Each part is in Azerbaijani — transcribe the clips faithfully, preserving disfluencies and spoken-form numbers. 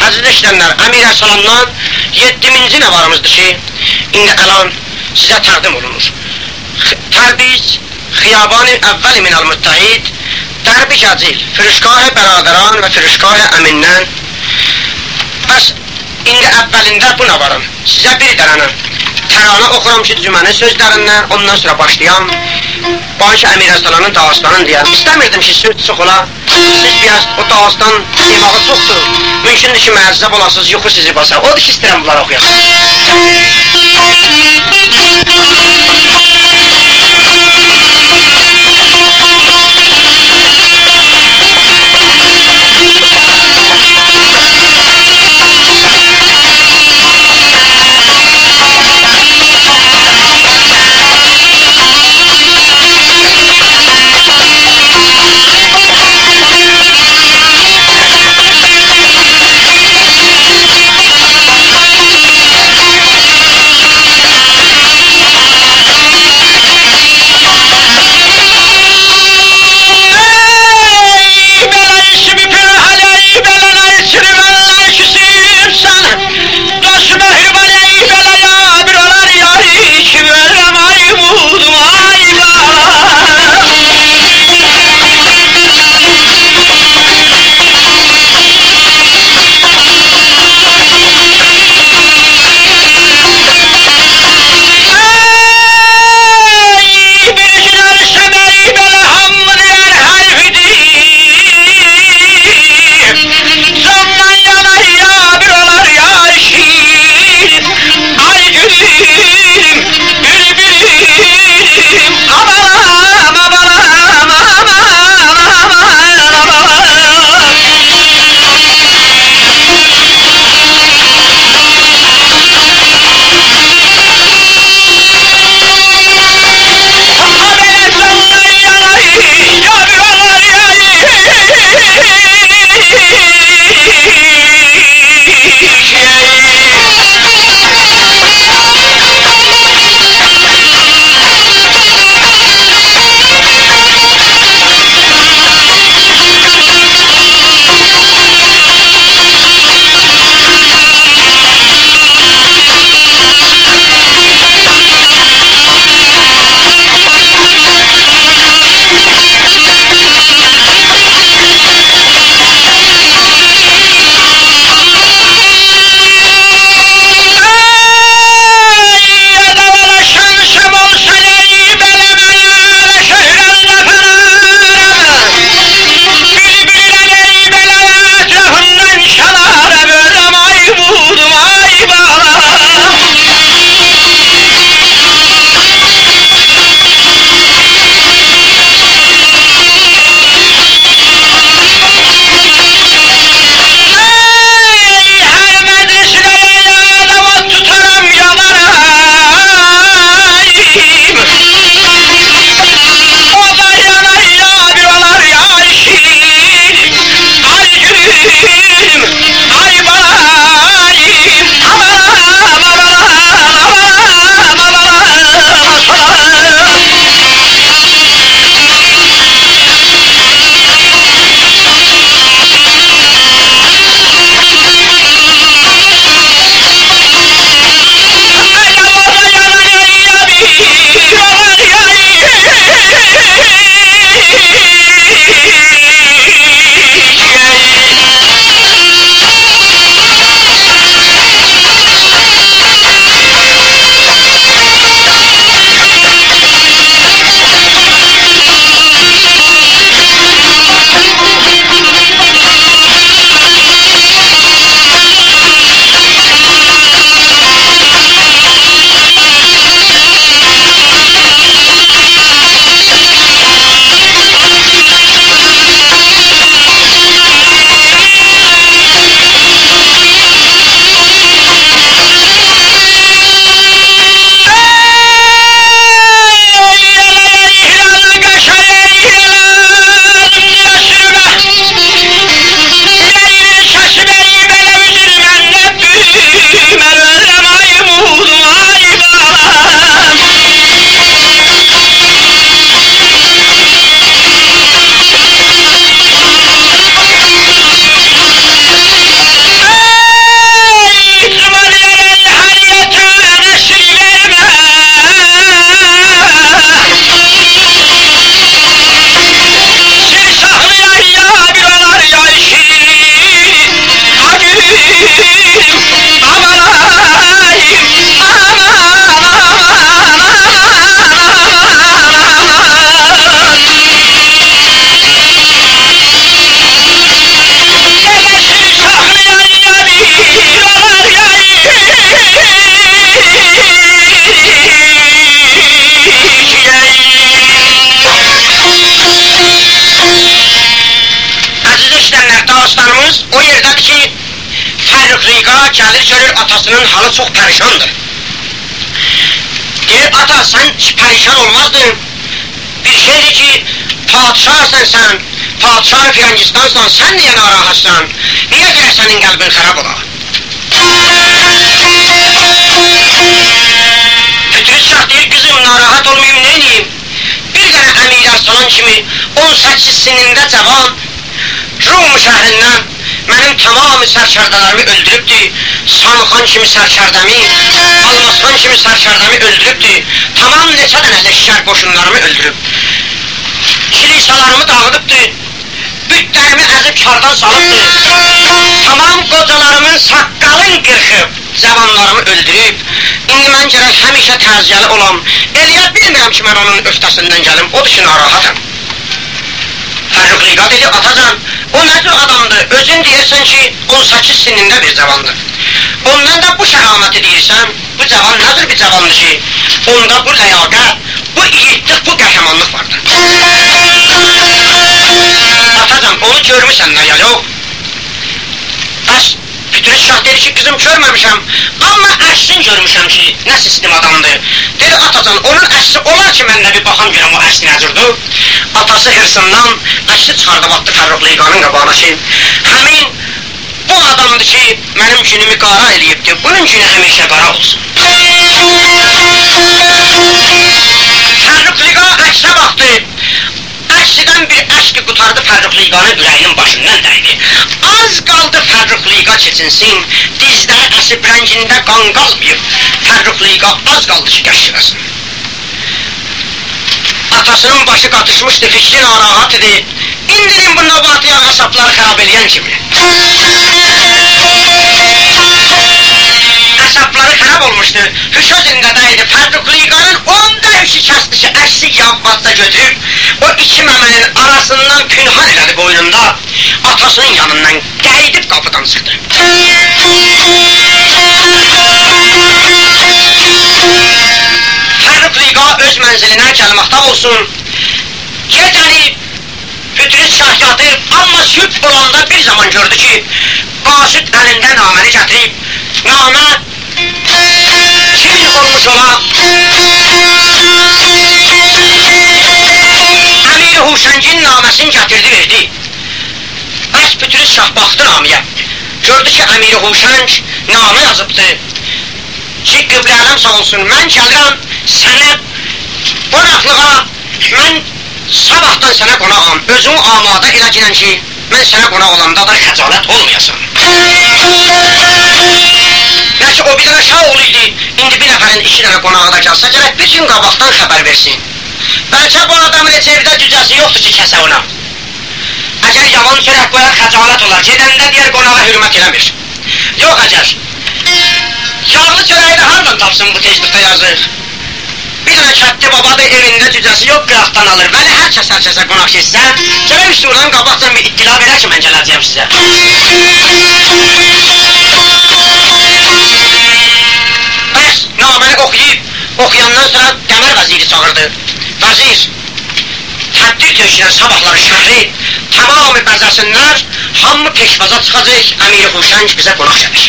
Aziz eşlənlər, Əmir Ərsalandan yeddiminci nəvarımızdır ki, indi əlan sizə təqdim olunur. Tərbiz, Xiyaban-ı Əvvəl minəl Müttəhid, Dərbi Gəcil, Firişgah-ı Bəradaran və Firişgah-ı Əmindən. Bəs, indi əvvəlində bu nəvarım, sizə bir dərənə təranə oxuram ki, cümənin sözlərindən, ondan sonra başlayam. Baş Əmir Ərsalanın dağıstanın deyəm. İstəmirdim ki, söz çox ola. Siz biraz o dağıstan demağı çoxdur. Mümkündür ki, məəzzəb olasınız, yuxu sizi basa. Odur ki, istəyirəm bunları oxuyaq. gəlir, görür atasının halı çox pərişandır. Deyir, ata, sən pərişan olmazdın. Bir şeydir ki, padişahsan sən, padişah Firəngistansan, sən niyə narahatsan? Niyə görə sənin qəlbin xərab ola? Fütürət şah deyir, qızım, narahat olmayayım, neyniyim? Bir dənə Əmir Arslan kimi on səkkiz sinində cavan Rum şəhrindən mənim tamamı sərkərdalarımı öldürübdür. Sanxan kimi sərkərdəmi, Almasxan kimi sərkərdəmi öldürübdür. Tamam neçə dənə leşkər qoşunlarımı öldürüb. Kilisalarımı dağıdıbdır. Bütlərimi əzib kardan salıbdır. Tamam qocalarımın saqqalın qırxıb, cavanlarımı öldürüb. İndi mən gərək həmişə təziyyəli olam. Eləyə bilmirəm ki, mən onun öftəsindən gəlim, odur ki, narahatam. Fərruqliqa dedi, atacan, o nədir adamdır? Özün deyirsən ki, on səkkiz sinində bir cavandır. Ondan da bu şəhaməti deyirsən, bu cavan nədir bir cavandır ki, onda bu ləyaqət, bu igidlik, bu qəhrəmanlıq vardır. Atacan, onu görmüsən nə ya, yox? Bəs, Fütürət şah dedi ki, qızım görməmişəm, amma əslin görmüşəm ki, nə sistem adamdır. Dedi, atacan, onun əsli olar ki, mən də bir baxam görəm o əsli nəzirdir. Atası hırsından əsli çıxardı vaxtı Fərruqliqanın qabağına ki, həmin bu adamdır ki, mənim günümü qara eləyibdir, bunun günü həmişə qara olsun. Fərruqliqa əksə baxdı, əksidən bir əşki qutardı Fərruqliqanın ürəyinin başından dəydi. Az qaldı Fərruqliqa keçinsin, dizləri əsib rəngində qan qalmayıb, Fərruqliqa az qaldı ki, qəşqirəsin. Atasının başı qatışmışdı, fikri narahat idi. İndirin bu nabatiya əsabları xərab eləyən kimi. Əsabları xərab olmuşdu, hüşo zindədəydi. Fərruqliqanın onda hüşü kəsdi ki, əksi yavbatda götürüb, o iki məmənin arasından pünhan elədi boynunda, atasının yanından qəydib qapıdan çıxdı. Fərruqliqa öz mənzilinə gəlməkdə olsun, gecəni Fütürət şah yatıb, amma sübh olanda bir zaman gördü ki, qasid əlində naməni gətirib, namə çil olmuş ola, Əmir Huşəngin naməsini gətirdi, verdi. Bəs Fütürət şah baxdı namiyə, gördü ki, Əmir Huşəng namə yazıbdı ki, qiblə ələm sağ olsun, mən gəlirəm sənə qonaqlığa, mən sabahdan sənə qonağam, özümü amada elə girən ki, mən sənə qonaq olanda da xəcalət olmayasan. Bəlkə o bir dənə şah oğlu idi, indi bir nəfərin iki dənə qonağı da gəlsə, gərək bir gün qabaqdan xəbər versin. Bəlkə bu adamın heç evdə cücəsi yoxdur ki, kəsə ona. Əgər yaman sürək qoyar, xəcalət olar, gedəndə deyər qonağa hürmət eləmir. Yox əgər, yağlı çörəyi də hardan tapsın bu tezlikdə yazır? Bir dənə kətli babadır, evində cücəsi yox, qıraqdan alır. Bəli, hər kəs hər kəsə qonaq keçsə, gərək üstündən qabaqdan bir ittila verər ki, mən gələcəyəm sizə. Bəs, naməni oxuyub, oxuyandan sonra Qəmər vəziri çağırdı. Vəzir, tədbir tökülən sabahları şəhri tamamı bəzəsinlər, hamı peşvaza çıxacaq, Əmir Huşəng bizə qonaq gəlir.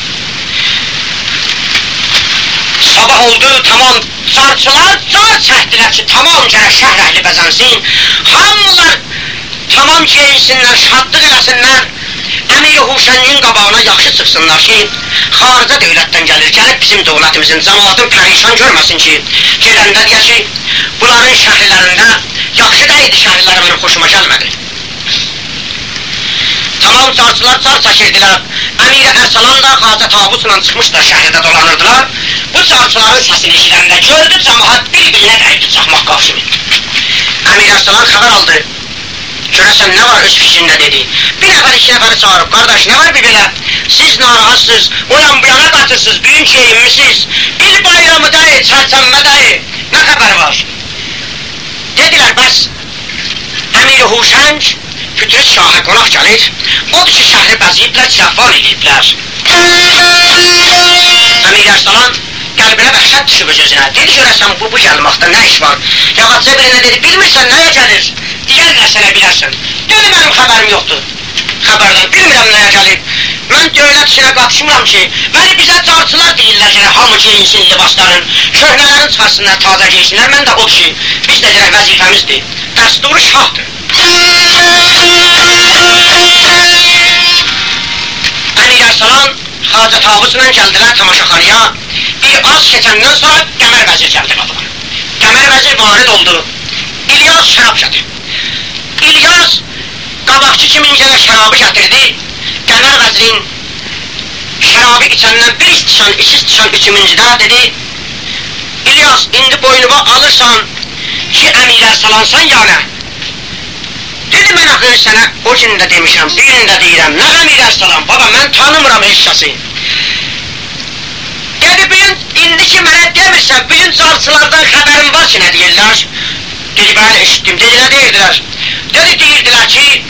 Sabah oldu, tamam, carçılar car çəkdilər ki, tamam gərək şəhər əhli bəzənsin, hamılar tamam geyinsinlər, şadlıq eləsinlər, Əmir Huşəngin qabağına yaxşı çıxsınlar ki, xarici dövlətdən gəlir, gəlib bizim dövlətimizin, cəmaatın pərişan görməsin ki, gedəndə deyə ki, bunların şəhərlərində yaxşı deyildi, şəhərləri mənim xoşuma gəlmədi. Tamam carçılar car çəkirdilər, Əmir Ərsalan da Xacə Tabusla çıxmışlar, şəhərdə dolanırdılar. Bu carçıların səsini eşidəndə gördü, cəmaat bir-birinə dəyibdi çaxmaq qavşını. Əmir Ərsalan xəbər aldı, görəsən nə var öz fikrində dedi. Bir nəfər iki nəfəri çağırıb, qardaş nə var bir belə, siz narahatsınız, uyan bu yana qatırsınız, büyün şeyinmişsiniz, bir bayramı dayı, çərçənmə dayı, nə xəbər var? Dedilər, bəs Əmir Huşəng Fütürət şahı qonaq gəlir, odur ki, şəhri bəziyiblər, cəhval ediblər. Əmir Ərsalan qəlbinə vəhşət düşüb öz-özünə, dedi görəsən bu, bu gəlməkdə nə iş var? Yağatca birinə dedi, bilmirsən nəyə gəlir? Digərlər sənə bilərsən. Dedi, mənim xəbərim yoxdur. Xəbərdən bilmirəm nəyə gəlib. mən dövlət işinə qatışmıram ki, məni bizə carçılar deyirlər ki, hamı geyinsin libasların, köhnələrin çıxarsınlar, taza geysinlər, mən də o ki, biz də gələk vəzifəmizdir, dəsturu şahdır. Əmir Ərsalan, Xacə Tavusla gəldilər tamaşaxanaya, bir az keçəndən sonra Qəmər vəzir gəldi qadılar. Qəmər vəzir varid oldu, İlyas şərab gətirdi. İlyas qabaqçı kimin gələ şərabı gətirdi, Qəmər vəzirin şərabı içəndən bir istişan, iki istişan üçümüncüdə dedi, İlyas, indi boynuma alırsan ki, Əmir Ərsalansan ya nə? Dedi, mən axı sənə o gün də demişəm, bir gün də deyirəm, nə Əmir Ərsalan, baba, mən tanımıram heç kəsi. Dedi, bir gün, indi ki, mənə demirsən, bir gün carçılardan xəbərim var ki, nə deyirlər? Dedi, bəli, eşitdim, dedi, nə deyirdilər? Dedi, deyirdilər ki,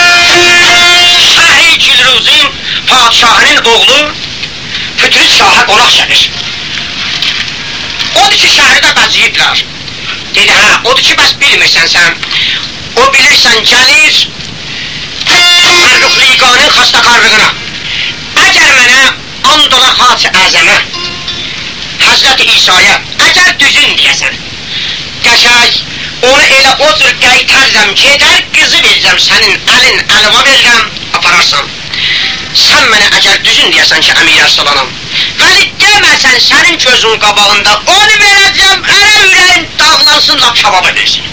Şah-ı Kilruzin padişahının oğlu Fütrit Şah'a qonaq gəlir. Odur ki, şəhərdə bəziyiblər. Dedi, hə, odur ki, bəs bilmirsən sən. O bilirsən, gəlir Fərruxliqanın xastakarlığına. Əgər mənə and ola xaç-ı əzəmə, Həzrət-i İsa'ya, əgər düzün deyəsən, qəşək, onu elə o cür qaytarıram, gedər qızı verəcəm, sənin əlin əlimə verirəm, apararsan. Sən mənə əgər düzün deyəsən ki, Əmir Ərsalanam, vəli deməsən sənin gözün qabağında, onu verəcəm, ərə ürəyin dağlansın, lap kababa versin.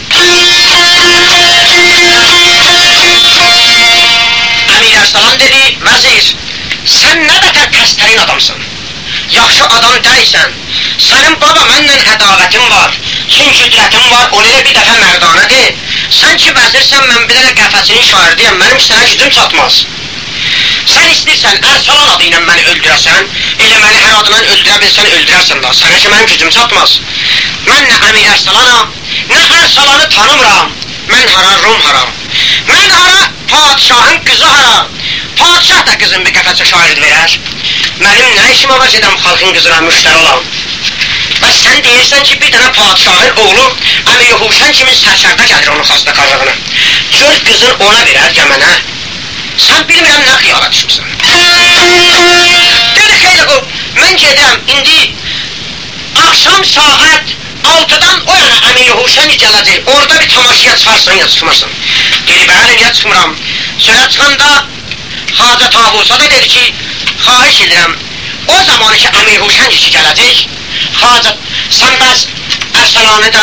Əmir Ərsalan dedi, vəzir, sən nə qədər kəstərin adamsın, yaxşı adam deyilsən, sənin baba məndən ədavətin var, kin qüdrətin var, onu elə bir dəfə mərdanə de, sən ki vəzirsən, mən bir dənə qəfəsinin şairdiyəm, mənim sənə gücüm çatmaz. Sən istəyirsən, Ərsalan adı ilə məni öldürəsən, elə məni hər adından öldürə bilsən, öldürərsən da, sənə ki mənim gücüm çatmaz. Mən nə Əmir Ərsalanam, nə Ərsalanı tanımıram, mən hara, Rum hara, mən hara, padişahın qızı hara, padişah da qızın bir qəfəsə şair verər, mənim nə işim var gedəm xalqın qızına müştər olam. Bəs sən deyirsən ki, bir dənə padişahın oğlu Əmir Huşən kimi sərkərdə gəlir onun xastakarlığına. Gör qızın ona verər ya mənə. Sən bilmirəm nə xiyala düşürsən. Dedi, xeyli o, mən gedəm, indi axşam saat altıdan o yana Əmir Huşən gələcək, orada bir tamaşaya çıxarsan ya çıxmasın. Dedi, bəli, niyə çıxmıram? Sölə çıxanda Xacə Tavusa da dedi ki, xahiş edirəm, o zamanı ki Əmir Huşən ki gələcək, Xacə, sən bəs Ərsalanı da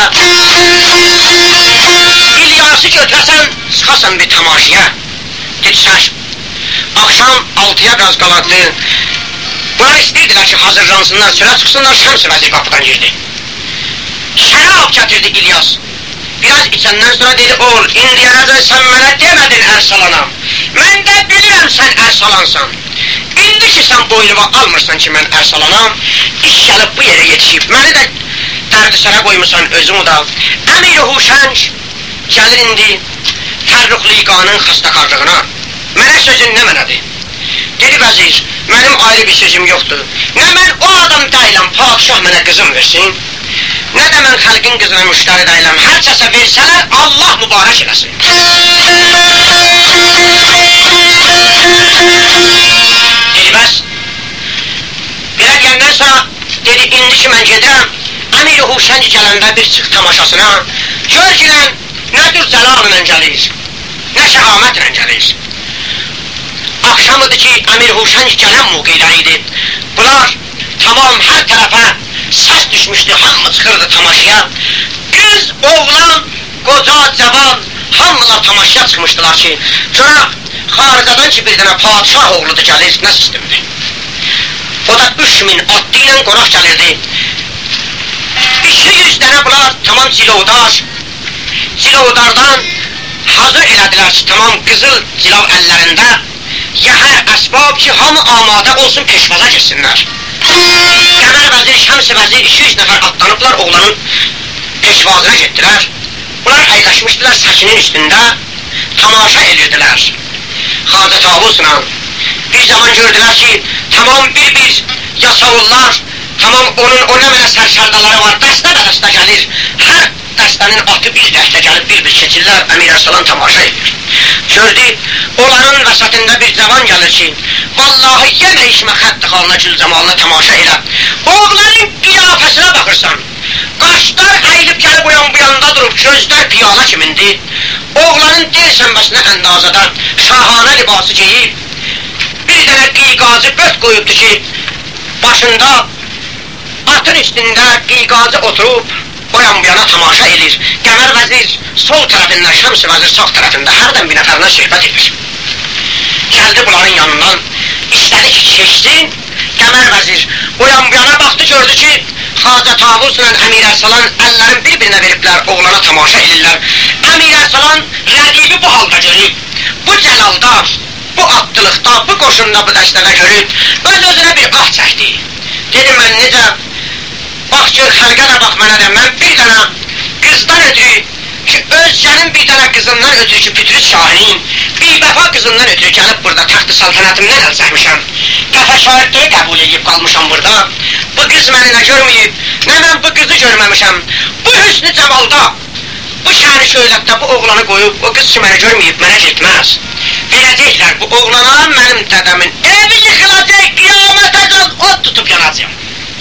İlyası götürəsən, çıxasan bir tamaşaya. Dedi, sən axşam altıya qaz qalandı. Bunlar istəyirdilər ki, hazırlansınlar, sülə çıxsınlar, Şəms vəzir qapıdan girdi. Şərab gətirdi İlyas. Biraz içəndən sonra dedi, oğul, indiyənəcək sən mənə demədin Ərsalanam. Mən də bilirəm sən Ərsalansan. İndi ki sən boynuma almırsan ki mən Ərsalanam, iş gəlib bu yerə yetişib. Məni də dərdi sənə qoymusan özümü da. Əmir Huşən gəlir indi Fərruxliqanın xastakarlığına. Mənə sözün nə mənədir? Dedi, vəzir, mənim ayrı bir sözüm yoxdur. Nə mən o adam deyiləm, padişah mənə qızım versin, nə də mən xalqın qızına müştəri deyiləm, hər kəsə versələr, Allah mübarək eləsin. Dedi, bəs, belə deyəndən sonra, dedi, indi ki mən gedirəm, Əmir Huşən gələndə bir çıx tamaşasına, gör girən, nə dur cəlallə gəlir, nə şəhamətlə gəlir. Akşamıdır ki, Əmir Huşən gələn mövqeləri idi. Bunlar tamam hər tərəfə səs düşmüşdü, hamı çıxırdı tamaşaya. Qız, oğlan, qoca, cavan, hamılar tamaşaya çıxmışdılar ki, görək, xaricadan ki bir dənə padişah oğludur gəlir, nə sistemdir? O da üç min adlı ilə qonaq gəlirdi. iki yüz dənə bunlar tamam cilovdar, cilovdardan hazır elədilər ki, tamam qızıl cilov əllərində, yəhər əsbab ki, hamı amadə olsun, peşvaza geçsinlər. Qəmər vəzir, Şəms vəzir, iki yüz nəfər atlanıblar, oğlanın peşvazına getdilər. Bunlar əyləşmişdilər səkinin üstündə, tamaşa edirdilər. Xacə Tavusla bir zaman gördülər ki, tamam bir-bir yasavullar, tamam onun o nə mənə sərkərdaları var, dəstə-dəstə gəlir. Hər dəstənin atı bir dəstə gəlib bir-bir keçirlər, Əmir Ərsalan tamaşa edir. Gördü, Onların vəsatında bir cavan gəlir ki, vallahi yenə işmə xətti xalına, gül camalına tamaşa elə. Oğlanın qiyafəsinə baxırsan, qaşlar əyilib gəlib o yan bu yanda durub, gözlər piyala kimindir. Oğlanın del sənbəsinə əndazədən şahanə libası geyib, bir dənə qiqazı böt qoyubdur ki, başında atın üstündə qiqazı oturub, o yan bu yana tamaşa edir. Qəmər vəzir sol tərəfindən, Şəms-i vəzir sağ tərəfində hərdən bir nəfərinə söhbət edir. Gəldi bunların yanından, istədi ki, keçsin. Qəmər vəzir o yan bu yana baxdı, gördü ki, Xacə Tavuzla Əmir Ərsalan əllərin bir-birinə veriblər, oğlana tamaşa edirlər. Əmir Ərsalan rəqibi bu halda görüb, bu cəlalda, bu atdılıqda, bu qoşunda, bu dəstədə görüb, öz-özünə bir ah çəkdi. Dedi, mən necə, bax gör, xəlqə də bax mənə də, mən bir dənə qızdan ötürü, ki, özgənin bir dənə qızından ötürü ki, Pütürüz Şahinin, bivəfa qızından ötürü gəlib burada taxt-ı saltanətimdən əl çəkmişəm. Qəfə şahidliyi qəbul edib qalmışam burada. Bu qız məni nə görməyib, nə mən bu qızı görməmişəm. Bu hüsnü cəmalda, bu şəhəri şöylətdə bu oğlanı qoyub, o qız ki, məni görməyib, mənə getməz. Verəcəklər bu oğlana, mənim dədəmin evi yıxılacaq, qiyamətəcən od tutub yanacaq.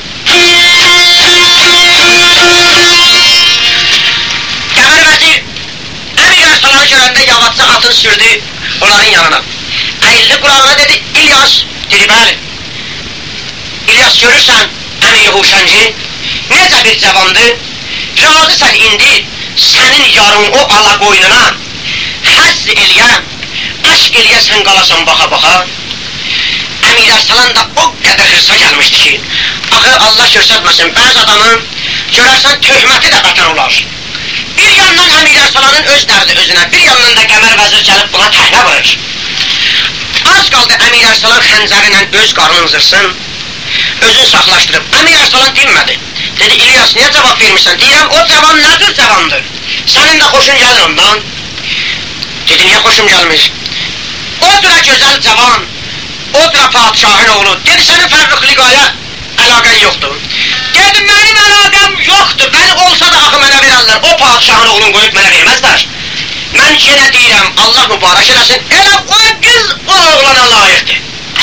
Qəmər vəzir Əmir Ərsalanı görəndə yavaşca atını sürdü onların yanına. Əyildi qulağına dedi, İlyas, dedi, bəli. İlyas, görürsən Əmir Huşənci, necə bir cavandır, razısən indi sənin yarın o ala qoynuna həzz eləyə, əşq eləyə sən qalasan baxa-baxa. Əmir Ərsalan da o qədər hırsa gəlmişdi ki, axı Allah göstərməsin, bəzi adamın görərsən töhməti də bətar olar. Bir yandan Əmir Ərsalanın öz dərdi özünə, bir yandan da Qəmər vəzir gəlib buna təhnə vurur. Az qaldı Əmir Ərsalan xəncərinlə öz qarnını zırsın, özünü saxlaşdırıb. Əmir Ərsalan dinmədi. Dedi, İlyas, niyə cavab vermirsən? Deyirəm, o cavan nədir cavandır? Sənin də xoşun gəlir ondan. Dedi, niyə xoşum gəlmir? O cürə gözəl cavan, o cürə padişahın oğlu. Dedi, sənin Fərruxliqaya əlaqən yoxdur. Dedi, mənim əlaqəm yoxdur. Məni olsa da axı mənə verərlər. O padişahın oğlunu qoyub mənə verməzlər. Mən yenə deyirəm, Allah mübarək eləsin, elə o qız o oğlana layiqdir.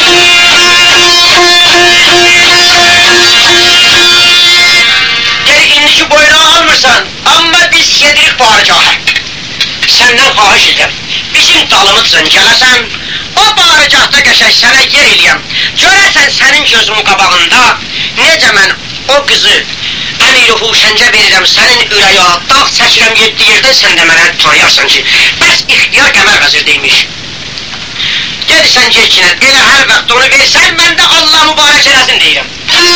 Dedi, indiki boyrağı almırsan, amma biz gedirik barıcaha. Səndən xahiş edirəm, bizim dalımızdan gələsən, o barıcaqda qəşək sənə yer eləyəm. Görəsən sənin gözümün qabağında, necə mən o qızı Əmir Huşəncə verirəm, sənin ürəyə dağ çəkirəm yeddi yerdən, sən də mənə tanıyarsan ki, bəs ixtiyar Qəmər vəzir deymiş. Dedi, sən geykinə, elə hər vaxt onu versən, mən də Allah mübarək eləsin deyirəm.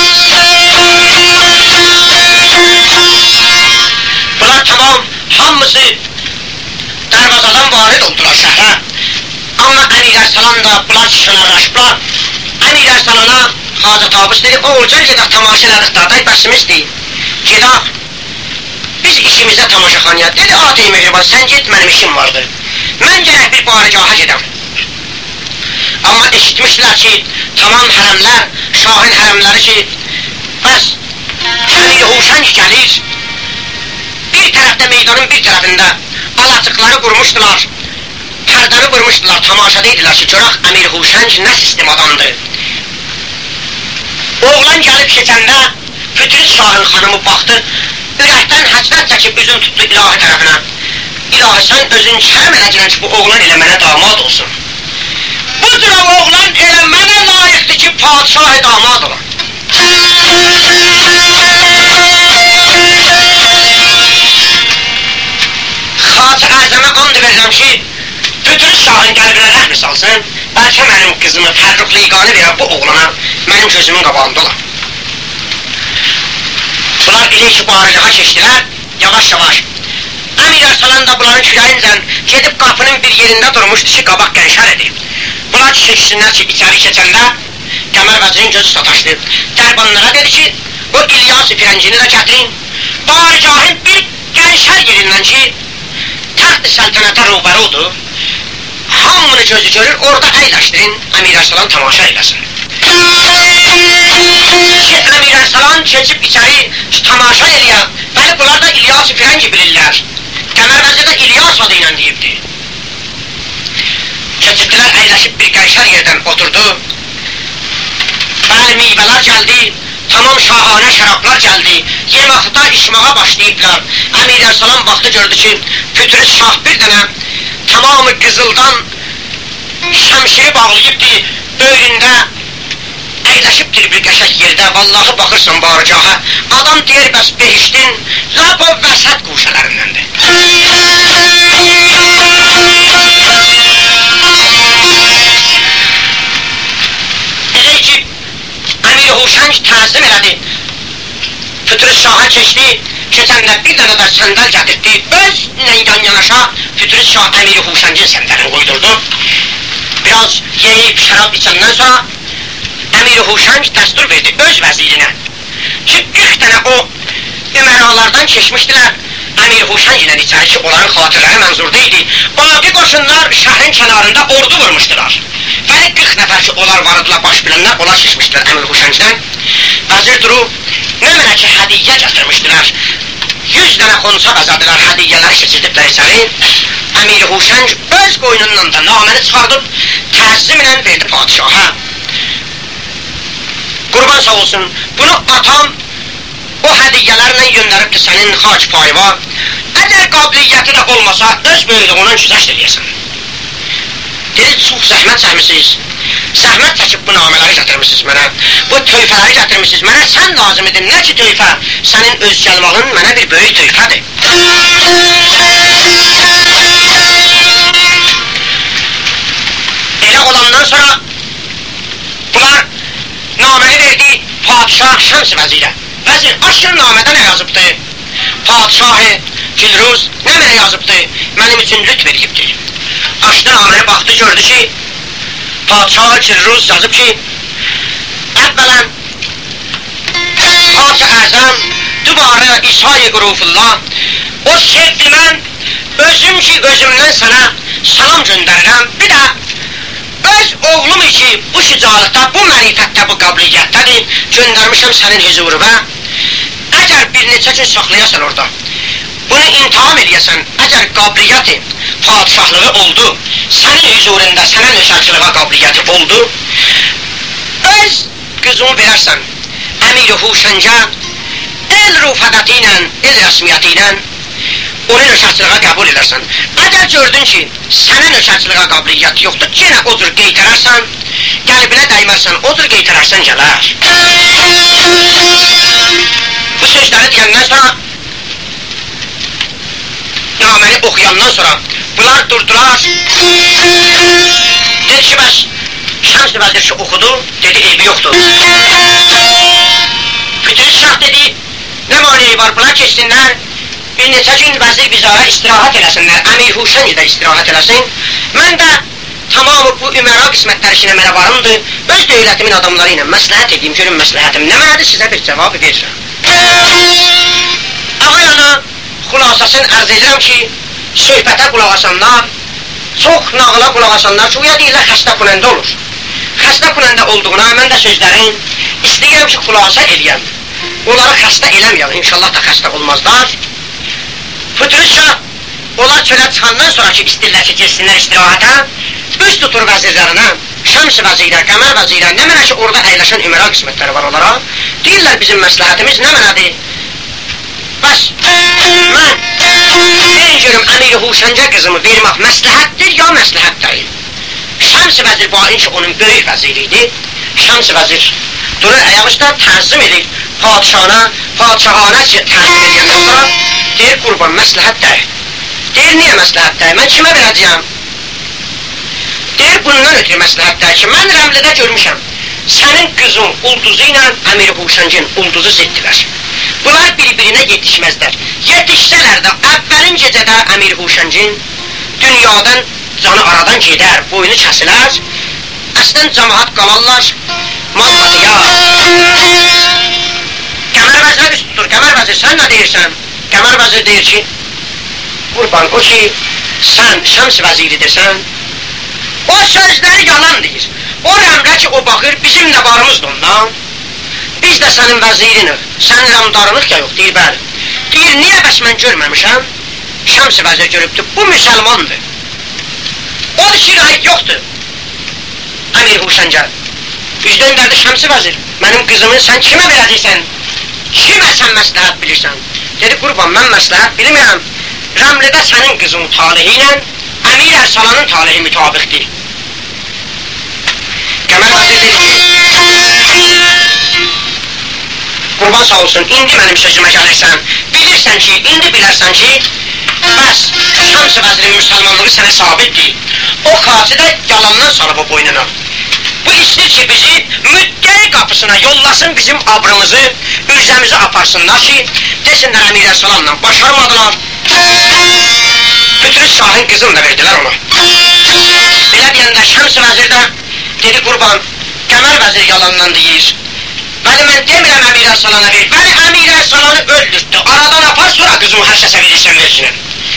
Bunlar tamam, hamısı darvazadan varid oldular şəhərə. Amma Əmir Ərsalan da bunlar şınarlaşdılar. Əmir Ərsalana Xacə Tavus dedi, oğul, gəl gedək tamaşa elədik daday, bəsimizdir. Gedək, biz işimizə tamaşaxanıya. Dedi, adi mehriban, sən get, mənim işim vardır. Mən gərək bir barıgaha gedəm. Amma eşitmişlər ki, tamam hərəmlər, şahin hərəmləri ki, bəs Əmir Huşənc gəlir. Bir tərəfdə meydanın bir tərəfində alacıqları qurmuşdular, pərdəni vurmuşdular, tamaşada idilər ki, görək Əmir Huşənc nə sistem adamdır. Oğlan gəlib keçəndə Pütürüz Şahın xanımı baxdı, ürəkdən həsrət çəkib üzün tutdu ilahi tərəfinə. İlahi, sən özün kərəm eləcəkən ki, bu oğlan elə mənə damad olsun. Bu cürə oğlan elə mənə layiqdir ki, padişahı damad olan. Xacə Əzəmə and verirəm ki, Pütürüz Şahın qəlbinə rəhmi salsın, bəlkə mənim qızımı Fərruxliqanı verə bu oğlana, mənim gözümün qabağında ola. Bunlar elə ki, barıcağa keçdilər, yavaş-yavaş. Əmir Ərsalan da bunların kürəyincən gedib qapının bir yerində durmuşdu ki, qabaq qənşər edib. Bunlar keçsinlər ki, içəri keçəndə Qəmər vəzirin gözü sataşdı. Dərbanlara dedi ki, o İlyas İfrəncini də gətirin. Barıcağın bir qənşər yerindən ki, taxt-ı səltənətə rubərudur. Hamını gözü görür, orada əyləşdirin, Əmir Ərsalan tamaşa eyləsin. Ki, Əmir Ərsalan keçib içəri tamaşa eləyə, bəli, bunlar da İlyas İfrənci bilirlər. Qəmər vəzir də İlyas adı ilə deyibdir. Keçibdir əyləşib bir qəşər yerdən oturdu. Bəli, meyvələr gəldi, tamam şahanə şərablar gəldi, yeməkdə içməyə başlayıblar. Əmir Ərsalan vaxtı gördü ki, Fütürist şah bir dənə tamamı qızıldan şəmşiri bağlayıbdı, böyründə əyləşibdir bir qəşək yerdə. Vallahi baxırsan barıcağa, adam deyir, bəs behiştin, lap o vəsət quşalarındəndir. Elə ki, Əmir Huşəng təzim elədi, Fütürist şaha keçdi, keçəndə bir dənə də səndəl gətirdi, özlə yan yanaşa Fütürist şah Əmir Huşəngin səndəlini qoydurdu. Biraz yeyib şərab içəndən sonra Əmir Huşəng dəstur verdi öz vəzirinə ki, qırx dənə o üməralardan keçmişdilər. Əmir Huşəng ilə içəri ki, onların xatirləri mənzurda idi. Baqi qoşunlar şəhrin kənarında ordu vurmuşdular. Bəli, qırx nəfər ki, onlar varıdılar, baş bilənlər, onlar keçmişdilər Əmir Huşəngdən. Vəzir durub, nə mənə ki, hədiyyə gətirmişdilər. Yüz dənə xonça bəzədilər, hədiyyələri keçirdiblər içəri. Əmir Huşəng öz qoynundan da naməni çıxardıb, təzimlə verdi padişaha. Qurban sağ olsun, bunu atam o hədiyyələrlə göndəribdir sənin xaç payıva. Əgər qabiliyyəti də olmasa, öz böyüdüğündən güzəşt edəyəsən. Dedi, çox zəhmət çəkmişsiniz, zəhmət çəkib bu namələri gətirmişsiniz mənə, bu töyfələri gətirmişsiniz mənə, sən lazım edin, nə ki töyfə, sənin öz gəlmağın mənə bir böyük töyfədir. Elə olandan sonra bunlar naməni verdi padişah Şəms vəzirə. Vəzir, aşır namədə nə yazıbdı? Padişahı Gülruz nə mənə yazıbdı? Mənim üçün lütf edibdir. Açdı naməni, baxdı, gördü ki, padişahı Gülruz yazıb ki, əvvələn Xaç-ı Əzəm dübarə İsa-i Qurufullah, o sevdi mən özüm ki, özümdən sənə salam göndərirəm. Bir də öz oğlum ki, bu şicalətdə, bu mərifətdə, bu qabiliyyətdədir, göndərmişəm sənin hüzuruna. Əgər bir neçə gün saxlayasan orada, bunu imtihan edəsən, əgər qabiliyyəti, padişahlığı oldu, sənin hüzurunda, sənə nöşərçılığa qabiliyyəti oldu, öz qızımı verərsən Əmir Huşəngə, el rufadəti ilə, el rəsmiyyəti ilə onu nöşərçılığa qəbul edərsən. Əgər gördün ki, sənə nöşərçılığa qabiliyyəti yoxdur, yenə o cür qeytərərsən, qəlbinə dəymərsən, o cür qeytərərsən gələr. Bu sözləri deyəndən sonra, naməni oxuyandan sonra, bunlar durdular. Dedi ki, bəs, Şəms vəzir ki, oxudu, dedi, eybi yoxdur. Fütürist şah dedi, nə maniyi var, bunlar keçsinlər, bir neçə gün vəzir bizara istirahat eləsinlər, Əmir Huşəng də istirahat eləsin. Mən də tamamı bu üməra qismətləri işinə mənə varımdır, öz dövlətimin adamları ilə məsləhət edeyim, görün məsləhətim nə mənədir, sizə bir cavabı verirəm. Ağayana xülasasını ərz edirəm ki, söhbətə qulaq asanlar, çox nağıla qulaq asanlar, çoxya deyirlər, xəstə kunəndə olur. Xəstə kunəndə olduğuna mən də sözlərin istəyirəm ki, xülasa eləyəm. Onları xəstə eləməyəm, inşallah da xəstə olmazlar. Fütürist şah, onlar çölə çıxandan sonra ki, istəyirlər ki, geçsinlər istirahətə, üz tutur vəzirlərinə, Şəms vəzirə, Qəmər vəzirə, nə mənə ki, orada əyləşən üməra qismətləri var onlara, deyirlər bizim məsləhətimiz nə mənədir? Bəs, mən, deyin görüm, Əmir Huşəngə qızımı vermək məsləhətdir, ya məsləhət deyil? Şəms vəzir bu ayın ki, onun böyük vəziri idi, Şəms vəzir durur əyaqışda təzim edir, padişahına, padişahana təzim edəndən sonra, deyir, qurban, məsləhət deyil. Deyir, niyə məsləhət deyil? Mən kimə verəcəyəm? Deyir, bundan ötürü məsləhət deyil ki, mən Rəmlidə görmüşəm, sənin qızın ulduzu ilə Əmir Huşəngin ulduzu ziddirlər. Bunlar bir-birinə yetişməzlər. Yetişsələr də, əvvəlin gecədə Əmir Huşəngin dünyadan canı aradan gedər, boynu kəsilər, əslən cəmaat qalarlar, maddiya. Qəmər vəzirə üst tutur, Qəmər vəzir, sən nə deyirsən? Qəmər vəzir deyir ki, qurban, o ki, sən Şəms vəziri desən, o sözləri yalan deyir. O rəmrə ki, o baxır, bizim də varımızdır ondan. Biz də sənin vəzirinik, sənin rəmdarınıq ya yox, deyir, bəli. Deyir, niyə bəs mən görməmişəm? Şəms vəzir görübdür, bu müsəlmandır. O da şirayət yoxdur. huşan gəl. Üzdən gəldi Şəmsi vəzir, mənim qızımı sən kimə verəcəksən? Kimə sən məsləhət bilirsən? Dedi, qurban, mən məsləhət bilmirəm. Rəmlidə sənin qızın talihi ilə Əmir Ərsalanın talihi mütabiqdir. Qəmər vəzir dedi ki, qurban sağ olsun, indi mənim sözümə gəlirsən, bilirsən ki, indi bilərsən ki, bəs Şəmsi vəzirin müsəlmanlığı sənə sabitdir. O xası da yalandan salıb o boynuna. Bu istəyir ki, bizi müddəi qapısına yollasın, bizim abrımızı, üzəmizi aparsınlar ki, desinlər Əmir Ərsalanla başarmadılar. Fütürü Şahın qızını da verdilər ona. Belə deyəndə Şəmsi vəzir də dedi, qurban, Qəmər vəzir yalandan deyir. Bəli, mən demirəm Əmir Ərsalana ver, bəli, Əmir Ərsalanı öldürdü, aradan apar, sonra qızımı hər kəsə verirsən versinəm.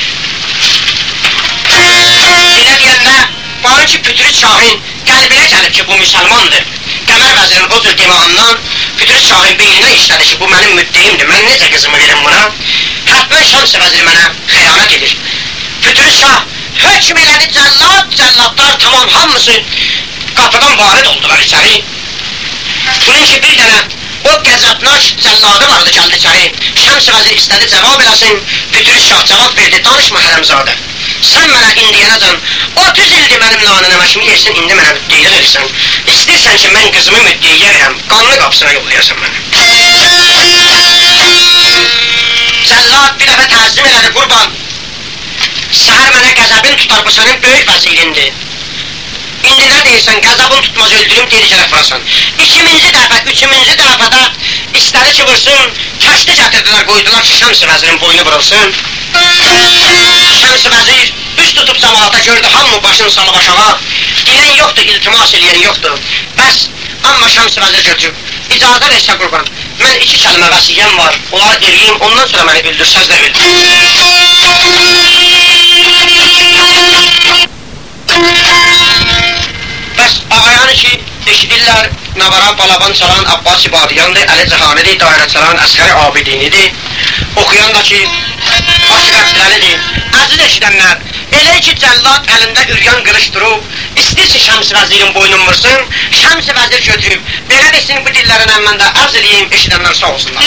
Belə deyəndə, barı ki, Fütürü Şahın qəlbinə gəlib ki, bu müsəlmandır. Qəmər vəzirin o cür demağından Fütürü Şahın beyninə işlədi ki, bu mənim müddeyimdir, mən necə qızımı verim buna? Hətmən Şəmsi vəzir mənə xəyanət edir. Fütürü Şah hökm elədi, cəllad, cəlladlar tamam hamısı qapıdan varid oldular içəri. Bunun ki, bir dənə o qəzəbnaş cəlladı vardı, gəldi içəri. Şəmsi vəzir istədi cavab eləsin, Fütürü Şah cavab verdi, danışma hərəmzadə. Sən mənə indiyənəcən otuz ildir mənim nanınəmə kimi yersin, indi mənə müddeyliq edirsən. İstəyirsən ki, mən qızımı müddeyliyə verəm, qanlı qapısına yollayasan mənə. Cəllad bir dəfə təzim elədi, qurban. Səhər mənə qəzəbin tutar, bu sənin böyük vəzirindir. İndi nə deyirsən, qəzəbin tutmaz, öldürüm, deyir gərək vurasan. İkinci dəfə, üçüncü dəfədə istədi ki, vursun, kəşdi gətirdilər, qoydular ki, Şəmsi vəzirin boynu vurulsun. Şəmsi vəzir üç tutub cəmaata gördü, hamı başını salı başağa. Dilən yoxdur, iltimas eləyən yoxdur. Bəs, amma Şəmsi vəzir götürüb, icazə versə qurban, mən iki kəlmə vəsiyyəm var, onları eləyim, ondan sonra məni bildir, sözlər bildir. Bəs, ağayanı ki, eşidirlər, Nəvara balaban çalan Abbas İbadiyandır, Əli Cihanidir, dairə çalan Əsqəri Abidinidir. Oxuyan da ki, Aşrəfləlidir. Əziz eşidənlər, elə ki, cəllad əlində üryan qırış durub, istəyirsə Şəmsi vəzirin boynun vursun, Şəmsi vəzir götürüb, belə desin bu dillərin əmməndə ərz eləyim, eşidənlər sağ olsunlar.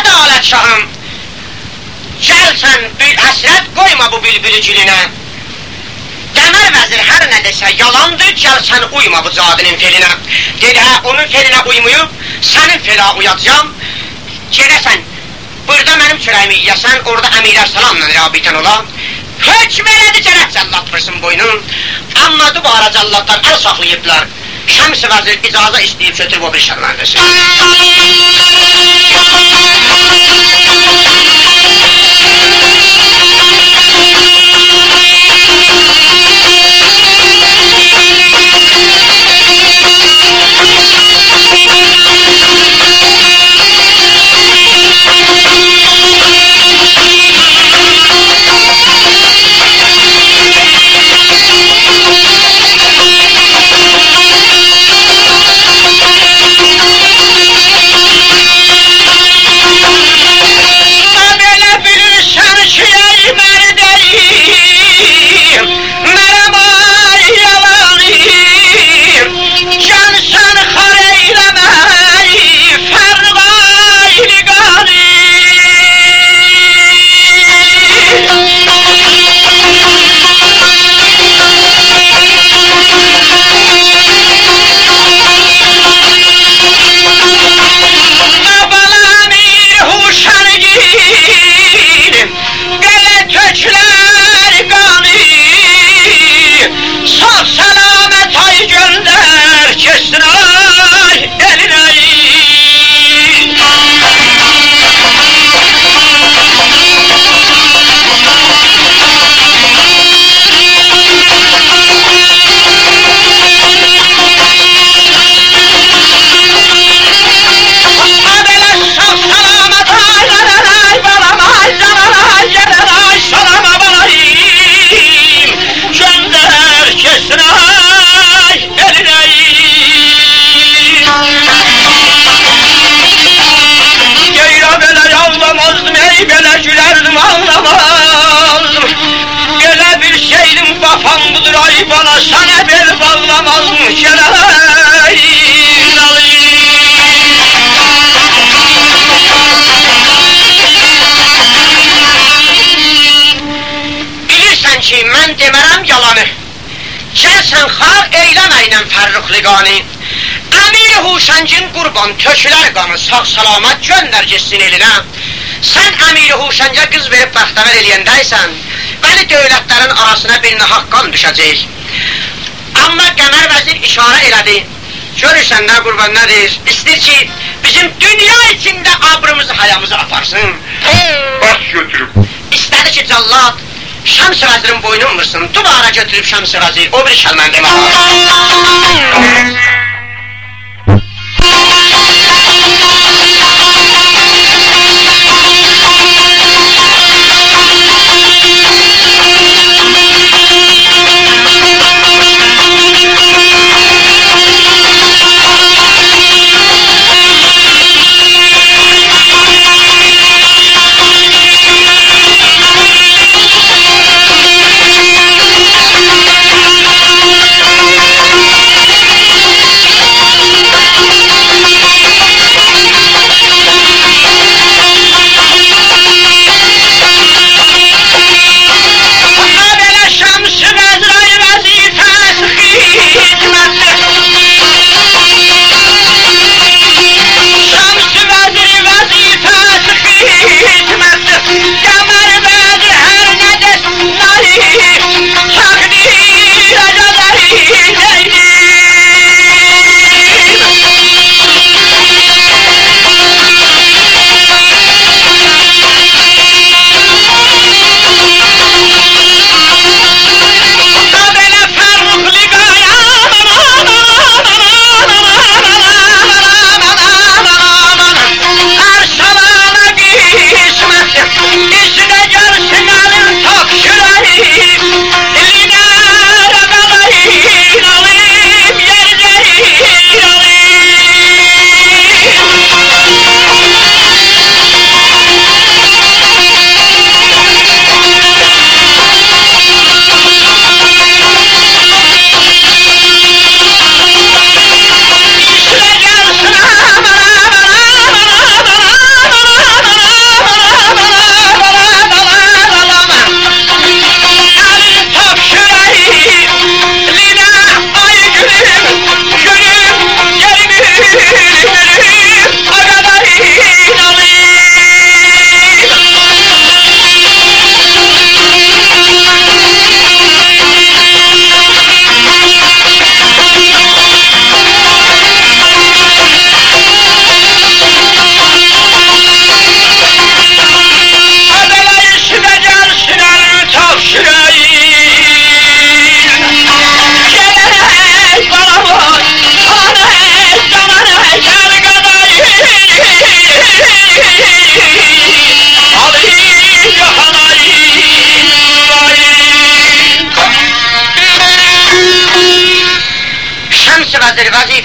Şahım, gəl sən bir həsrət qoyma bu bülbülü cilinə. Qəmər vəzir hər nə desə yalandır, gəl sən uyma bu zadinin felinə. Dedi, hə, onun felinə uymayıb, sənin felə uyacam. Gedəsən, burada mənim çörəyimi yiyəsən, orada Əmir Ərsalanla rabitən ola. Hökm elədi, gərək cəllat vırsın boynun. Amma dubara cəllatlar əl saxlayıblar. Şəms-i vəzir icazə istəyib götürüb o bir şərməndəsi. Bana sana bel bağlamazmış yaray Bilirsən ki, mən demərəm yalanı. Gəlsən xalq eyləməklə fərruqliqanı. Əmir Huşəngin qurban tökülər qanı, sağ salamat göndər getsin elinə. Sən Əmir Huşəngə qız verib bəxtəvər eləyəndəysən, bəli dövlətlərin arasına birinə haqqan düşəcək. Amma Qəmər vəzir işarə elədi. Görürsən nə qurban nədir? İstir ki, bizim dünya içində abrımızı, hayamızı aparsın. Baş götürüb. İstədi ki, cəllat Şəms-i vəzirin boynun vursun. Dubara götürüb Şəms-i vəzir, o bir kəlmən demə.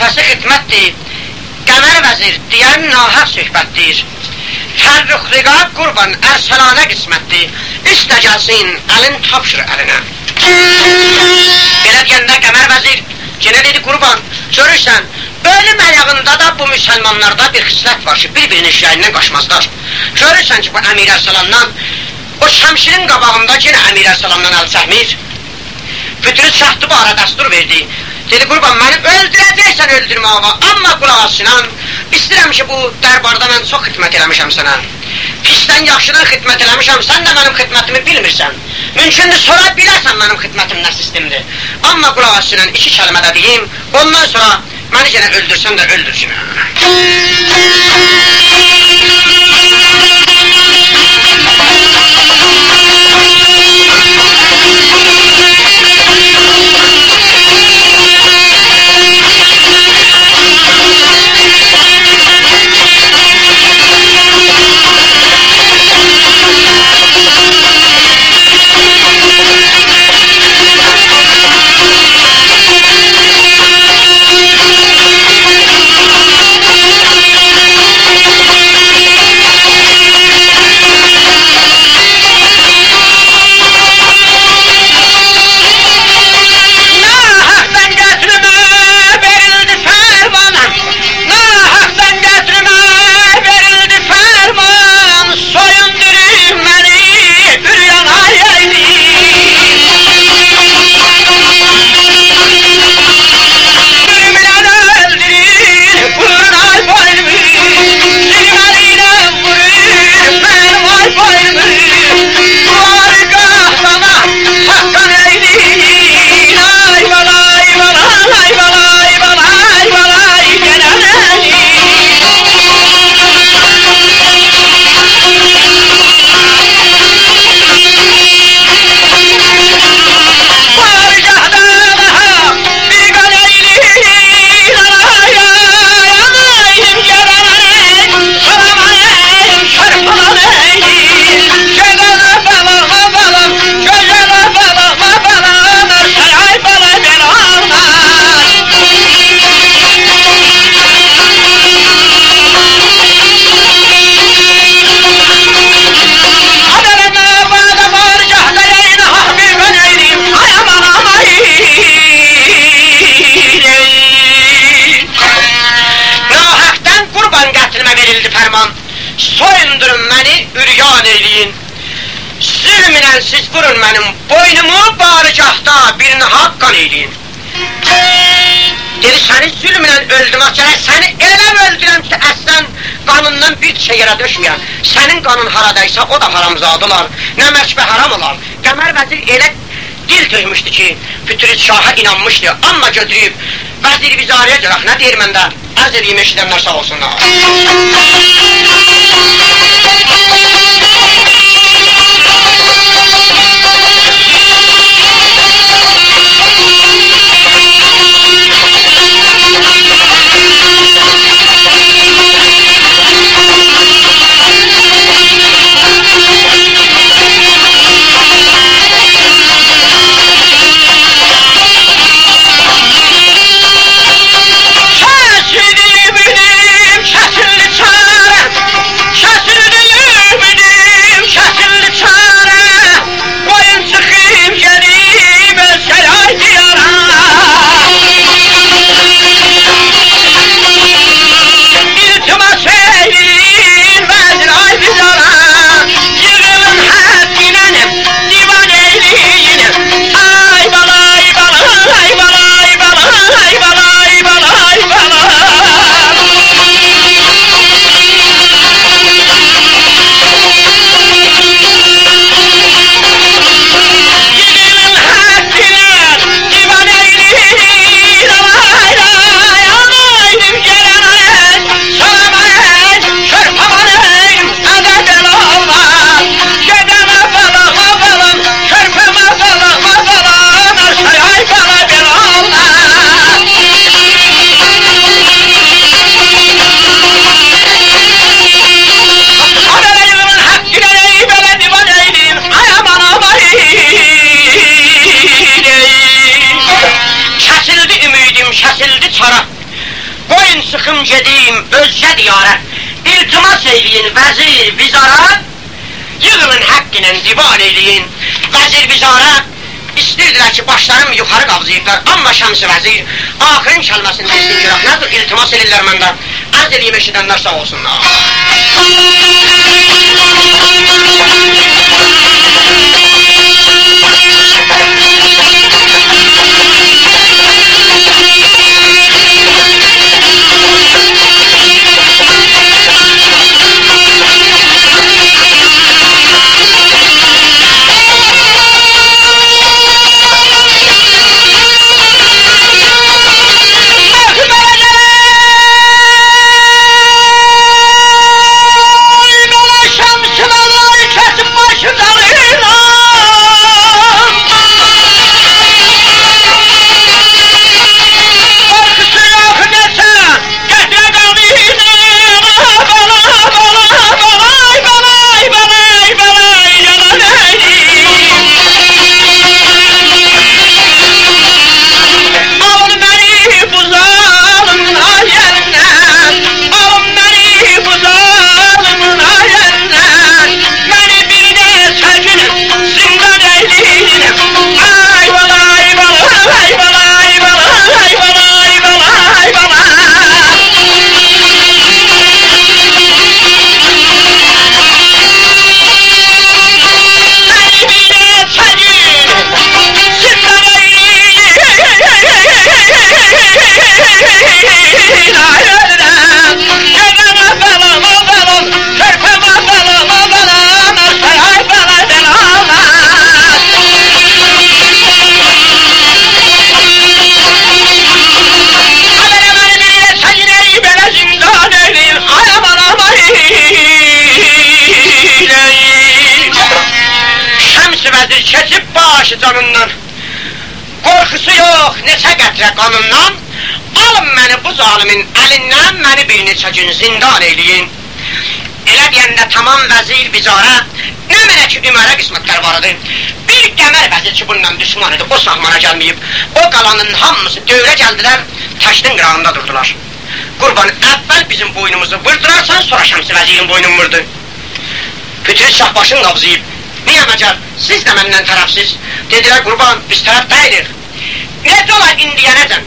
vəzifəsi xidmətdir. Qəmər vəzir deyən nahaq söhbətdir. Fərruxliqa qurban ərsalanə qismətdir. İstə gəlsin, əlin tapşır əlinə. Belə deyəndə Qəmər vəzir yenə dedi qurban, görürsən, ölüm əyağında da bu müsəlmanlarda bir xislət var ki, bir-birinin şəhərindən qaçmazlar. Görürsən ki, bu Əmir Ərsalandan, o şəmşirin qabağında yenə Əmir Ərsalandan əl çəkmir. Fütürü çaxdı bu ara dəstur verdi. Dedi qurban, məni öldürəcəksən öldürmə hava, amma qulaq asınan, istəyirəm ki, bu dərbarda mən çox xidmət eləmişəm sənə. Pisdən yaxşıdan xidmət eləmişəm, sən də mənim xidmətimi bilmirsən. Mümkündür, sonra bilərsən mənim xidmətim nə sistemdir. Amma qulaq asınan iki kəlmə də deyim, ondan sonra məni yenə öldürsən də öldürsün. Soyundurun məni, üryan eyleyin. Zülmünən siz vurun mənim boynumu, baricahda birini haqqan eyleyin. Dedi, səni zülmünən öldürmək gərək, səni elə öldürəm ki, əslən qanından bir şey yerə düşməyən. Sənin qanın haradaysa, o da haramzadılar, nə mərkbə haram olar. Qəmər vəzir elə dil töymüşdü ki, Fütürü şaha inanmışdı, amma götürüb vəzir vizariyə cərək, nə deyir məndə? Əz edeyim eşidənlər sağ olsunlar. Şaşırdı Qalxım gedim özcə diyarə, İltimas eyleyin vəzir vizara, yığılın haqqilə divan eyleyin vəzir vizara. İstirdilər ki, başlarım yuxarı qavzayıblar, amma Şəms-i vəzir axirin kəlməsində istinqiraq nədir? İltimas edirlər məndən, ərz edeyim eşidənlər sağ olsunlar. Canından, qorxusu yox, neçə qətrə qanından, alın məni bu zalimin əlindən, məni bir neçə gün zindan eyleyin. Elə deyəndə tamam vəzir vizara, nə mənə ki Ömərə qismətlər var idi. Bir qəmər vəzir ki bundan düşman idi, o sahmana gəlməyib, o qalanın hamısı dövrə gəldilər, təşdin qırağında durdular. Qurban, əvvəl bizim boynumuzu vurdurarsan, sonra Şəms-i vəzirin boynunu vurdu. Bütün şah başını qavzayıb, niyə məcər, siz də məndən tərəfsiz? Dedilər, qurban, biz tərəf deyilik. Necə olar indiyənəcən?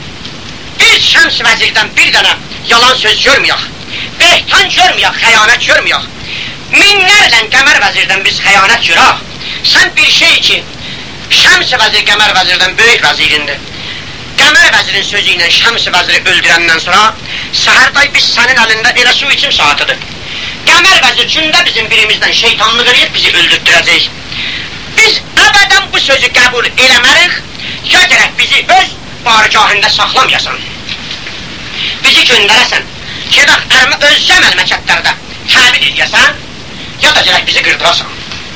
Biz Şəms-i vəzirdən bir dənə yalan söz görməyək, behtan görməyək, xəyanət görməyək. Minlərlə qəmər vəzirdən biz xəyanət görək. Sən bir şey ki, Şəms-i vəzir qəmər vəzirdən böyük vəzirindir. Qəmər vəzirin sözü ilə Şəms-i vəziri öldürəndən sonra səhərday biz sənin əlində elə su içim saatıdır. Qəmər vəzir gündə bizim birimizdən şeytanlıq eləyib bizi öldürtdürəcək. Biz əbədən bu sözü qəbul eləmərik, ya gərək bizi öz bargahında saxlamayasan. Bizi göndərəsən, gedək ərmə özcə məmləkətlərdə təbid edəsən, ya da gərək bizi qırdırasan.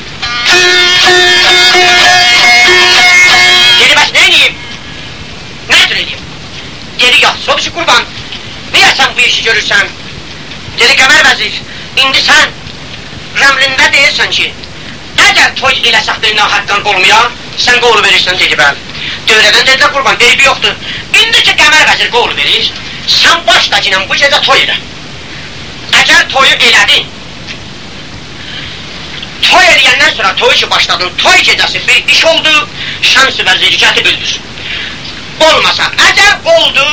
Dedi, bəs nə edeyim? Nə tür edeyim? Dedi, ya, sorusu qurban, niyə sən bu işi görürsən? Dedi, Qəmər vəzir, indi sən rəmlində deyirsən ki, əgər toy eləsək bir nahaqqan olmaya, sən qovlu verirsən, dedi, bəl. Dövrədən dedilər, qurban, deybi yoxdur. İndi ki, Qəmər vəzir qovlu verir, sən başdakıyla bu gecə toy elə. Əgər toyu elədin, toy eləyəndən sonra toy ki başladın, toy gecəsi bir iş oldu, Şəms-i vəziri gətib öldür. Olmasa, əgər oldu,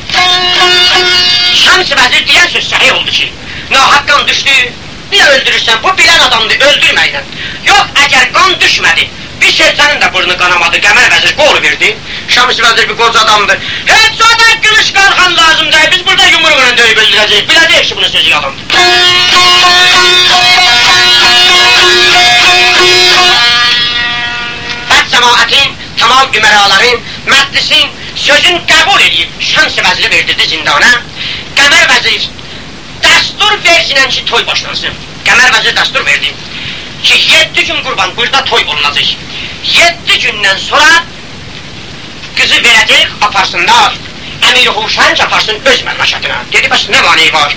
Şəms-i vəzir deyən söz səhih oldu ki, nahaqqan düşdü, niyə öldürürsən? Bu bilən adamdır, öldürməklə. Yox, əgər qan düşmədi, bir şeytanın da burnu qanamadı, Qəmər vəzir qol verdi, Şəms-i vəzir bir qoca adamdır. Heç o da qılış qalxan lazımdır, biz burada yumruğuna döyüb öldürəcək, biləcək ki, bunun sözü yalandır. Bəd cəmaətin, tamam ümeraların, məclisin sözün qəbul edib, Şəms-i vəziri verdirdi zindana. Qəmər vəzir dəstur versinən ki, toy başlansın. Qəmər vəzir dəstur verdi ki, yeddi gün qurban burada toy olunacaq. Yeddi gündən sonra qızı verəcək, aparsınlar. Əmir-i Huşanc aparsın öz məmləkətinə. Dedi, bəs nə maneyi var?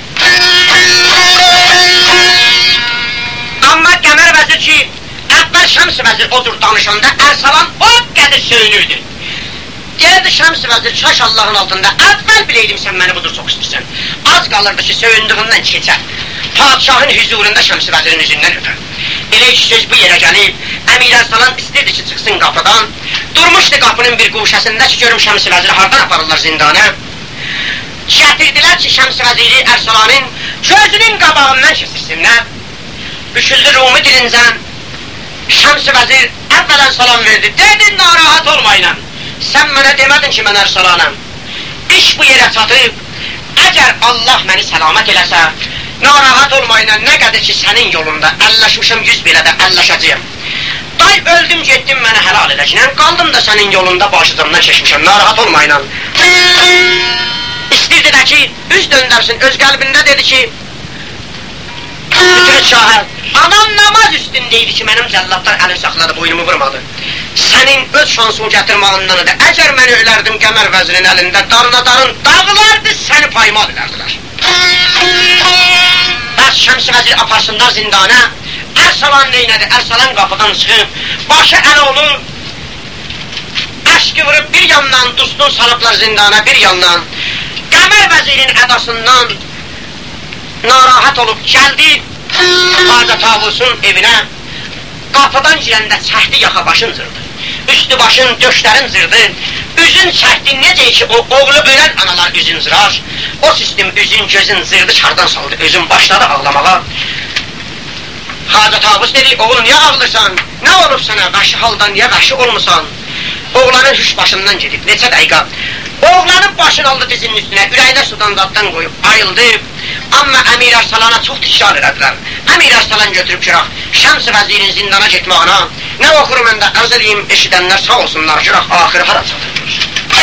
Amma Qəmər vəzir ki, əvvəl Şəms-i vəzir odur danışanda Ərsalan o qədər söyünürdü. Deyirdi Şəms vəzir, çaş Allahın altında, əvvəl biləydim sən məni budur çox istəyirsən. Az qalırdı ki, söyündüğündən keçər. Padişahın hüzurunda Şəms vəzirin üzündən öpər. Elə ki, söz bu yerə gəlib, Əmir Ərsalan istəyirdi ki, çıxsın qapıdan. Durmuşdu qapının bir quşəsində ki, görüm Şəms vəziri hardan aparırlar zindana. Gətirdilər ki, Şəms vəziri Ərsalanın gözünün qabağından kesirsinlər. Büküldü Rumi dilincən. Şəms vəzir əvvələn salam verdi. Dedin, narahat olmayla. Sən mənə demədin ki, mən Ərsalanam. İş bu yerə çatıb, əgər Allah məni səlamət eləsə, narahat olmayla nə qədər ki, sənin yolunda əlləşmişəm, yüz belə də əlləşəcəyəm. Day öldüm, getdim, mənə həlal edəcəkəm. Qaldım da sənin yolunda başıcamdan çəkmişəm, narahat olmayla. İstirdi də ki, üz döndərsın, öz qəlbində dedi ki, bütün şahə, anam namaz üstündeydi ki, mənim cəllatlar əlin saxladı, boynumu vurmadı. Sənin öz şansını gətirmağından da, əgər mən ölərdim Qəmər vəzirin əlində, darına darın dağılardı, səni paymal edərdilər. Bəs Şəms vəzir aparsınlar zindana, Ərsalan neynədi? Ərsalan qapıdan çıxıb, başı əl olub, əşki vurub bir yandan, dustun salıblar zindana bir yandan, Qəmər vəzirin ədasından narahat olub gəldi Hacı Tavusun evinə. Qapıdan girəndə çəkdi yaxa başın zırdı, üstü başın, döşlərin zırdı, üzün çəkdi, necə ki o oğlu ölən analar üzün zırar, o sistem üzün, gözün zırdı, çardan saldı, özün başladı ağlamağa. Hacı Tavus dedi, oğul niyə ağlırsan, nə olub sənə, vəhşi haldan niyə vəhşi olmusan? Oğlanın hüş başından gedib, neçə dəqiqə. Oğlanın başını aldı dizinin üstünə, ürəyinə sudan zaddan qoyub, ayıldı. Amma Əmir Ərsalana çox tikrar elədilər. Əmir Ərsalan götürüb kıraq, Şəms vəzirin zindana getmağına. Nə oxurum mən də ərz edeyim, eşidənlər sağ olsunlar, kıraq axırı hara çatırlar.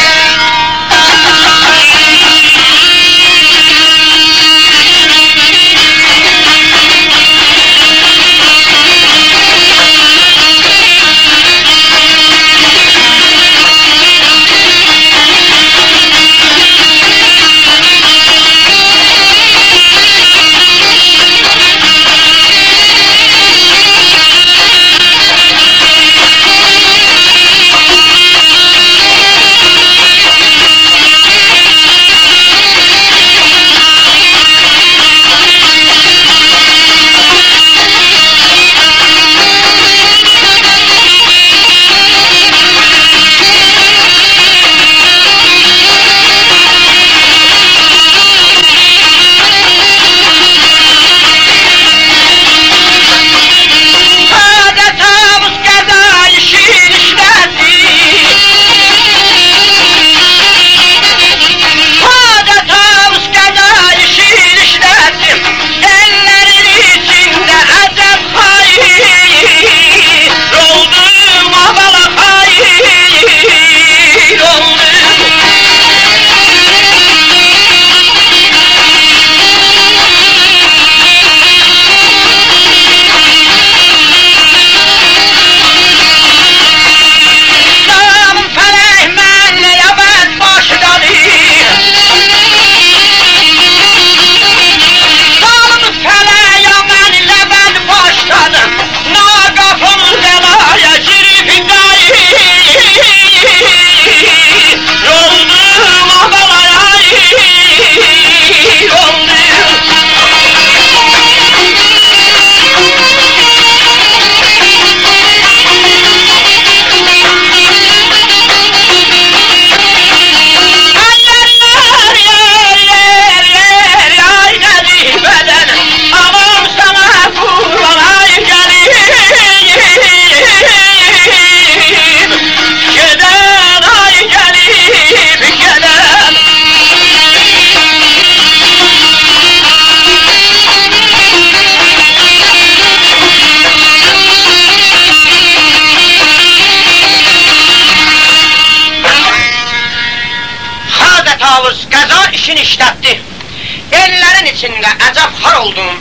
işlətdi. Ellərin içində əcəb xar oldum.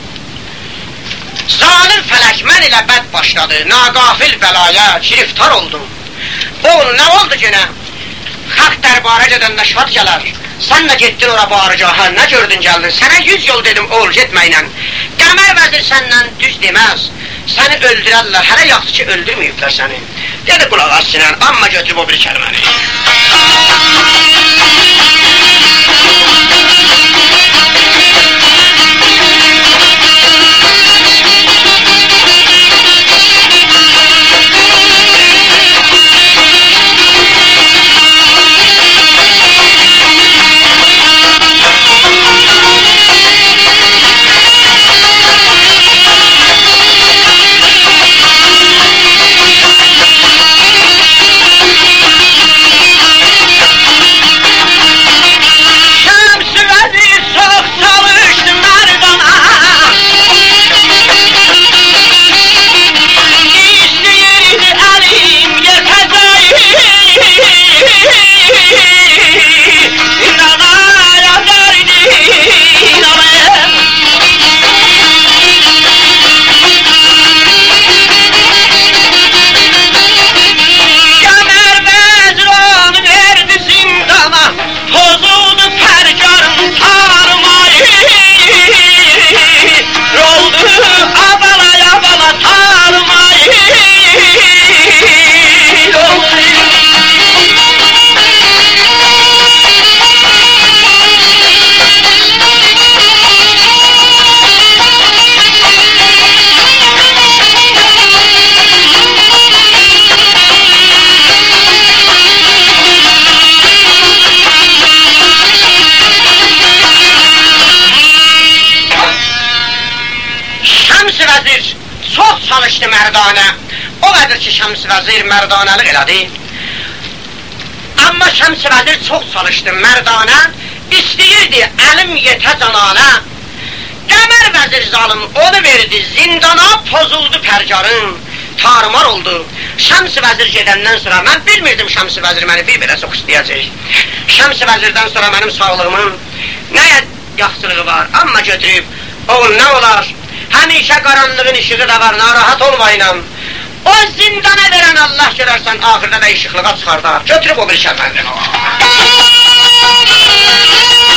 Zalim fələk mən ilə bəd başladı. Naqafil bəlaya giriftar oldum. Oğul, nə oldu günə? Xalq dərbara gedəndə şad gələr. Sən də getdin ora barıcaha, nə gördün gəldin? Sənə yüz yol dedim, oğul, getməklə. Qəmər vəzir səndən düz deməz. səni öldürərlər, hələ yaxşı ki, öldürməyiblər səni. Dedi, qulaq as Sinan, amma götürüb o bir kəlməni. Çalışdı mərdanə, o qədər ki, Şəms vəzir mərdanəlik elədi. Amma Şəms vəzir çox çalışdı mərdanə, istəyirdi əlim yetə canana. Qəmər vəzir zalım onu verdi zindana, pozuldu pərcarın, tarumar oldu. Şəms vəzir gedəndən sonra, mən bilmirdim Şəms vəzir məni bir belə çox istəyəcək. Şəms vəzirdən sonra mənim sağlığımın nəyə yaxşılığı var, amma götürüb, oğul nə olar? Həmişə qaranlığın işığı da var, narahat olmayın. O zindana verən Allah görərsən, ahirdə də işıqlığa çıxardar. Götürüb o bir şərməndi.